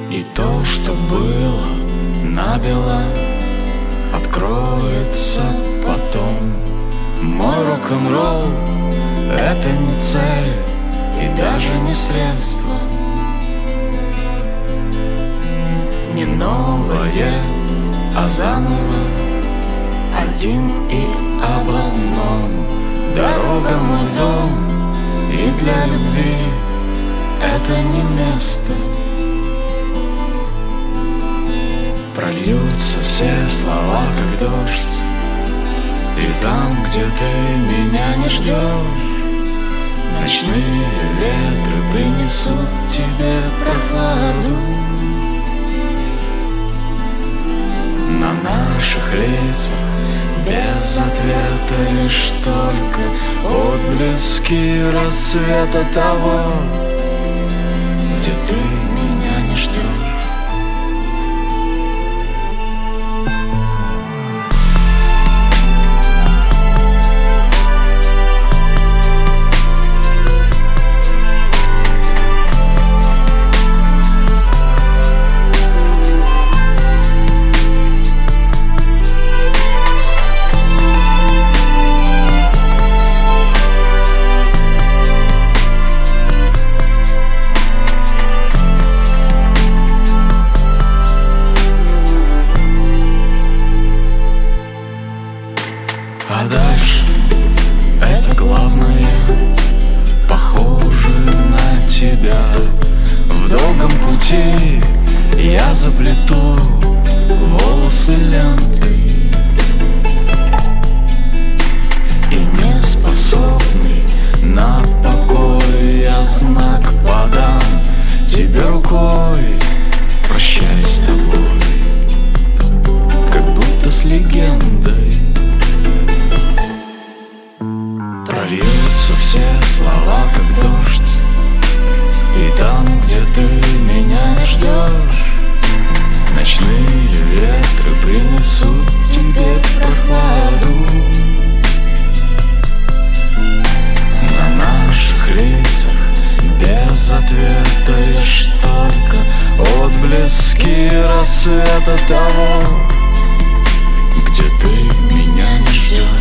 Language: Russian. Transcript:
И то, что было набело, откроется потом. Мой рок-н-ролл — это не цель и даже не средство, не новое, а заново, один и об одном. Дорога — мой дом, и для любви это не место. Прольются все слова, как дождь, и там, где ты меня не ждешь, ночные ветры принесут тебе прохладу. На наших лицах без ответа лишь только отблески рассвета того, где ты меня не ждешь. А дальше это главное, похоже на тебя. В долгом пути я заплету волосы лентой, и не способный на покой я знак подам тебе рукой. Прощай с тобой, как будто с легендой. Прольются все слова, как дождь, и там, где ты меня не ждешь, ночные ветры принесут тебе прохладу. На наших лицах без ответа лишь только отблески рассвета того, где ты меня не ждешь.